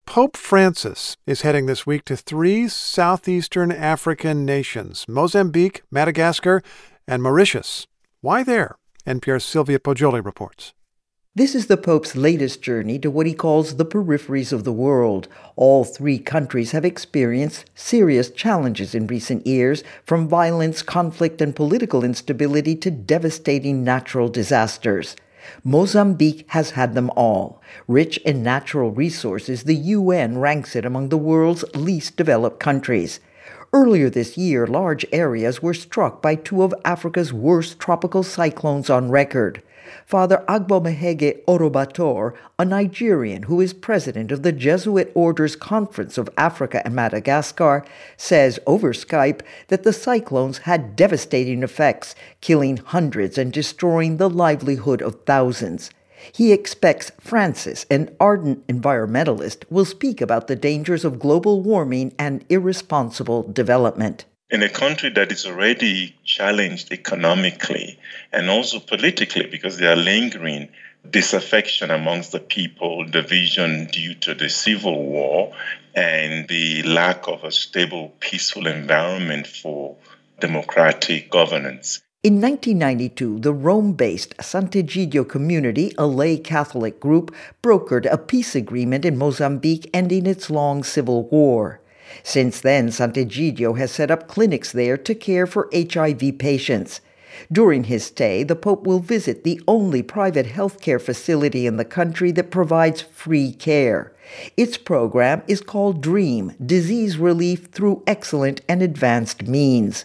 Pope Francis is heading this week to 3 southeastern African nations, Mozambique, Madagascar, and Mauritius. Why there? NPR's Sylvia Poggioli reports. This is the Pope's latest journey to what he calls the peripheries of the world. All 3 countries have experienced serious challenges in recent years, from violence, conflict, and political instability to devastating natural disasters. Mozambique has had them all. Rich in natural resources, the UN ranks it among the world's least developed countries. Earlier this year, large areas were struck by 2 of Africa's worst tropical cyclones on record. Father Agbomehege Orobator, a Nigerian who is president of the Jesuit Order's Conference of Africa and Madagascar, says over Skype that the cyclones had devastating effects, killing hundreds and destroying the livelihood of thousands. He expects Francis, an ardent environmentalist, will speak about the dangers of global warming and irresponsible development. In a country that is already challenged economically and also politically because there are lingering disaffection amongst the people, division due to the civil war, and the lack of a stable, peaceful environment for democratic governance. In 1992, the Rome-based Sant'Egidio community, a lay Catholic group, brokered a peace agreement in Mozambique ending its long civil war. Since then, Sant'Egidio has set up clinics there to care for HIV patients. During his stay, the Pope will visit the only private healthcare facility in the country that provides free care. Its program is called DREAM, Disease Relief Through Excellent and Advanced Means.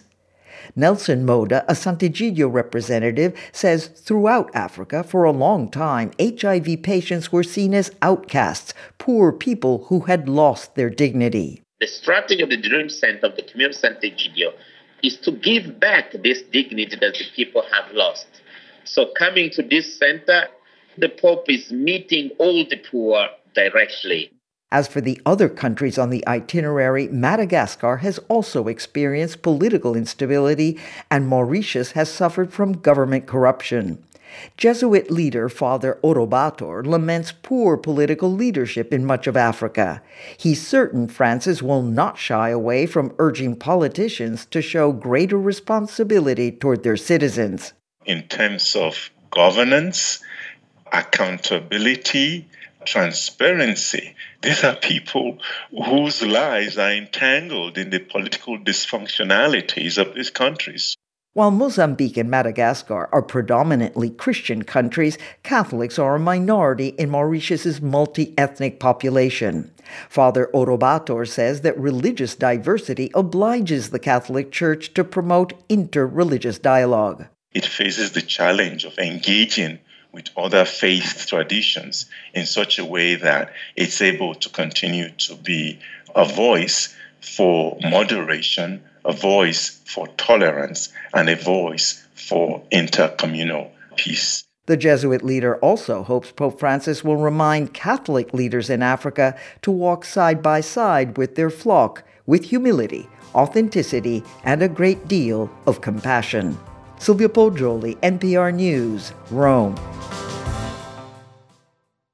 Nelson Moda, a Sant'Egidio representative, says throughout Africa, for a long time, HIV patients were seen as outcasts, poor people who had lost their dignity. The strategy of the Dream Center of the community Sant'Egidio is to give back this dignity that the people have lost. So coming to this center, the Pope is meeting all the poor directly. As for the other countries on the itinerary, Madagascar has also experienced political instability, and Mauritius has suffered from government corruption. Jesuit leader Father Orobator laments poor political leadership in much of Africa. He's certain Francis will not shy away from urging politicians to show greater responsibility toward their citizens. In terms of governance, accountability, transparency, these are people whose lives are entangled in the political dysfunctionalities of these countries. While Mozambique and Madagascar are predominantly Christian countries, Catholics are a minority in Mauritius's multi-ethnic population. Father Orobator says that religious diversity obliges the Catholic Church to promote inter-religious dialogue. It faces the challenge of engaging with other faith traditions in such a way that it's able to continue to be a voice for moderation, a voice for tolerance, and a voice for intercommunal peace. The Jesuit leader also hopes Pope Francis will remind Catholic leaders in Africa to walk side by side with their flock with humility, authenticity, and a great deal of compassion. Sylvia Poggioli, NPR News, Rome.